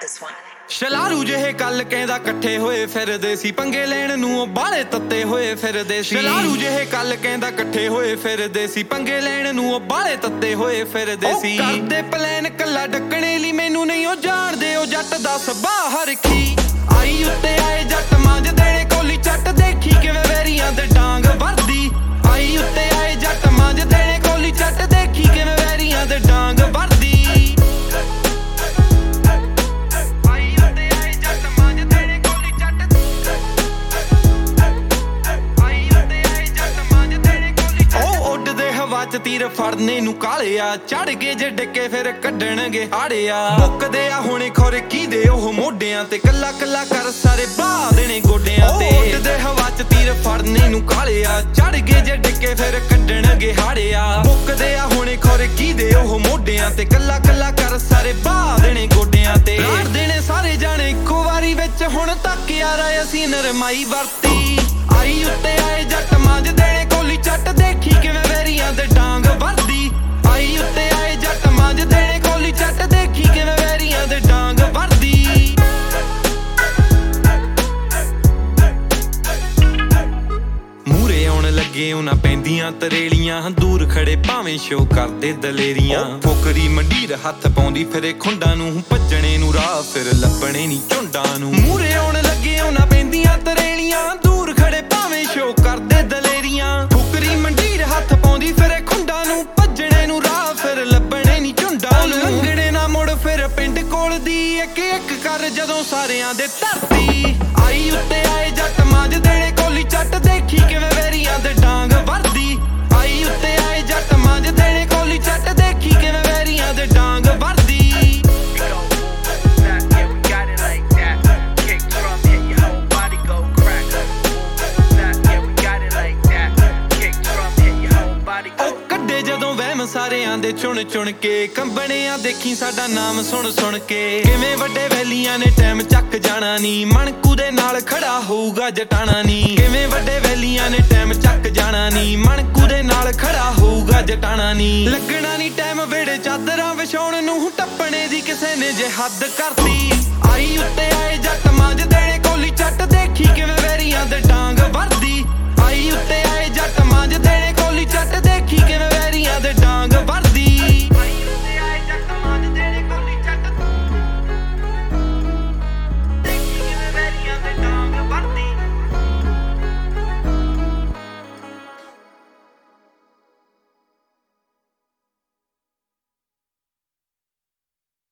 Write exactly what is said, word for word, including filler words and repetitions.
this one. ਸ਼ਲਾਰੂ ਜਿਹੇ ਕੱਲ ਕਹਿੰਦਾ ਇਕੱਠੇ ਹੋਏ ਫਿਰਦੇ ਸੀ, ਪੰਗੇ ਲੈਣ ਨੂੰ ਉਹ ਬਾਲੇ ਤੱਤੇ ਹੋਏ ਫਿਰਦੇ ਸੀ। ਸ਼ਲਾਰੂ ਜਿਹੇ ਕੱਲ ਕਹਿੰਦਾ ਇਕੱਠੇ ਹੋਏ ਫਿਰਦੇ ਸੀ, ਪੰਗੇ ਲੈਣ ਨੂੰ ਉਹ ਬਾਲੇ ਤੱਤੇ ਹੋਏ ਫਿਰਦੇ ਸੀ। ਕਰਦੇ ਪਲਾਨ ਕੱਲਾ ਡੱਕਣੇ ਲਈ, ਮੈਨੂੰ ਨਹੀਂ ਉਹ ਜਾਣਦੇ ਉਹ ਜੱਟ ਦਾ ਸੁਭਾਅ ਹਰਖੀ। ਆਈ ਉੱਤੇ ਆਏ ਜੱਟ ਮੰਜ ਦੇਣੇ ਕੋਲੀ ਚੱਟ, ਦੇਖੀ ਕਿਵੇਂ ਵੈਰੀਆਂ ਦੇ ਡਾਂਗ ਵਰਦੀ। ਆਈ ਉੱਤੇ ਆਏ ਜੱਟ ਮੰਜ ਦੇਣੇ ਕੋਲੀ ਚੱਟ, ਦੇਖੀ ਕਿਵੇਂ ਵੈਰੀਆਂ ਦੇ ਡਾਂਗ ਵਰਦੀ। ਤੀਰ ਫੜਨੇ ਨੂੰ ਕਾਲਿਆ, ਚੜ ਗਏ ਜੇ ਡਿੱਕੇ ਫਿਰ ਕੱਢਣਗੇ ਹਾੜਿਆ। ਮੁੱਕਦੇ ਆ ਹੁਣੇ ਖੋਰੇ ਕੀ ਦੇ ਉਹ ਮੋਢਿਆਂ ਤੇ, ਕੱਲਾ ਕੱਲਾ ਕਰ ਸਾਰੇ ਬਾਹ ਦੇਣੇ ਗੋਡਿਆਂ ਤੇ। ਉੱਡਦੇ ਹਵਾ ਚ ਤੀਰ ਫੜਨੇ ਨੂੰ ਕਾਲਿਆ, ਚੜ ਗਏ ਜੇ ਡਿੱਕੇ ਫਿਰ ਕੱਢਣਗੇ ਹਾੜਿਆ। ਮੁੱਕਦੇ ਆ ਹੁਣੇ ਖੋਰੇ ਕੀ ਦੇ ਉਹ ਮੋਢਿਆਂ ਤੇ, ਕੱਲਾ ਕੱਲਾ ਕਰ ਸਾਰੇ ਬਾਹ ਦੇਣੇ ਗੋਡਿਆਂ ਤੇ। ਰਾੜ ਦੇਣੇ ਸਾਰੇ ਜਾਣੇ ਇੱਕੋ ਵਾਰੀ ਵਿੱਚ, ਹੁਣ ਤੱਕ ਯਾਰਾ ਅਸੀਂ ਨਰਮਾਈ ਵਰਤੀ। ਆਈ ਉੱਤੇ ਆਏ ਜੱਟ ਮੰਜ ਦੇਣੇ ਕੋਲੀ ਚੱਟ, ਦੇਖੀ ਕਿਵੇਂ ਵੈਰੀਆਂ ਦੇ ਡਾਂਗ ਵਰਦੀ। ਆਈ ਉੱਤੇ ਆਏ ਜੱਟ ਮੰਜ ਦੇਣੇ ਕੋਲੀ ਚੱਟ, ਦੇਖੀ ਕਿਵੇਂ ਵੈਰੀਆਂ ਦੇ ਡਾਂਗ ਵਰਦੀ। ਮੂਰੇ ਆਉਣ ਲੱਗੇ ਉਹਨਾਂ ਪੈਂਦੀਆਂ ਤਰੇਲੀਆਂ, ਦੂਰ ਖੜੇ ਭਾਵੇਂ ਸ਼ੋ ਕਰਦੇ ਦਲੇਰੀਆਂ। ਫੋਕਰੀ ਮੰਡੀਰ ਹੱਥ ਪਾਉਂਦੀ ਫਿਰੇ ਖੁੰਡਾਂ ਨੂੰ, ਭੱਜਣੇ ਨੂੰ ਰਾਹ ਫਿਰ ਲੱਭਣੇ ਨੀ ਝੁੰਡਾਂ ਨੂੰ। ਮੂਰੇ ਆਉਣ ਲੱਗੇ ਉਹਨਾਂ ਪੈਂਦੀਆਂ ਤਰੇਲੀਆਂ, ਦੂਰ ਖੜੇ ਭਾਵੇਂ ਸ਼ੋ ਕਰਦੇ ਦਲੇਰੀਆਂ। ਫੋਕਰੀ ਮੰਡੀਰ ਹੱਥ ਪਾਉਂਦੀ ਫਿਰੇ ਖੁੰਡਾਂ ਨੂੰ, ਭੱਜਣੇ ਨੂੰ ਰਾਹ ਫਿਰ ਲੱਭਣੇ ਨੀ ਝੁੰਡਾਂ ਨੂੰ। ਲੰਘਣੇ ਨਾ ਮੁੜ ਫਿਰ ਪਿੰਡ ਕੋਲ ਦੀ, ਇੱਕ ਇੱਕ ਕਰ ਜਦੋਂ ਸਾਰਿਆਂ ਦੇ ਧਰਤੀ। ਆਈ ਉੱਤੇ ਆਏ ਜੱਟ ਮੰਜ ਦੇਣੇ ਕੋਲੀ ਚੱਟ, ਦੇਖੀ ਕਿਵੇਂ ਵੈਰੀਆਂ ਦੇ ਡਾਂਗ ਵਰਦੀ। ਆਈ ਉੱਤੇ ਆਏ ਜੱਟ ਮੰਜ ਦੇਣੇ ਕੋਲੀ ਚੱਟ, ਦੇਖੀ ਕਿਵੇਂ ਵੈਰੀਆਂ ਦੇ ਡਾਂਗ ਵਰਦੀ। ਕੱਢੇ ਜਦੋਂ ਵਹਿਮ ਸਾਰਿਆਂ ਦੇ ਚੁਣ ਚੁਣ ਕੇ, ਕੰਬਣਿਆ ਦੇਖੀ ਸਾਡਾ ਨਾਮ ਸੁਣ ਸੁਣ ਕੇ। ਕਿਵੇਂ ਵੱਡੇ ਵੈਲੀਆਂ ਨੇ ਟਾਈਮ ਚੱਕ ਜਾਣਾ ਨੀ, ਮਣਕੂ ਦੇ ਨਾਲ ਖੜਾ ਹੋਊਗਾ ਜਟਾਣਾ ਨੀ। ਕਿਵੇਂ ਵੱਡੇ ਵੈਲੀਆਂ ਨੇ ਟਾਈਮ ਚੱਕ ਜਾਣਾ ਨੀ, ਮਣਕੂ ਦੇ ਨਾਲ ਖੜਾ ਹੋਊਗਾ ਜਟਾਣਾ ਨੀ। ਲੱਗਣਾ ਨੀ ਟਾਈਮ ਵੇੜੇ ਚਾਦਰਾਂ ਵਿਛਾਉਣ ਨੂੰ, ਟੱਪਣੇ ਦੀ ਕਿਸੇ ਨੇ ਜੇ ਹੱਦ ਕਰਤੀ। ਆਈ ਉੱਤੇ ਆਏ ਜੱਟ ਮੰਜ ਦੇਣੇ ਕੋਲੀ ਚੱਟ ਦੇ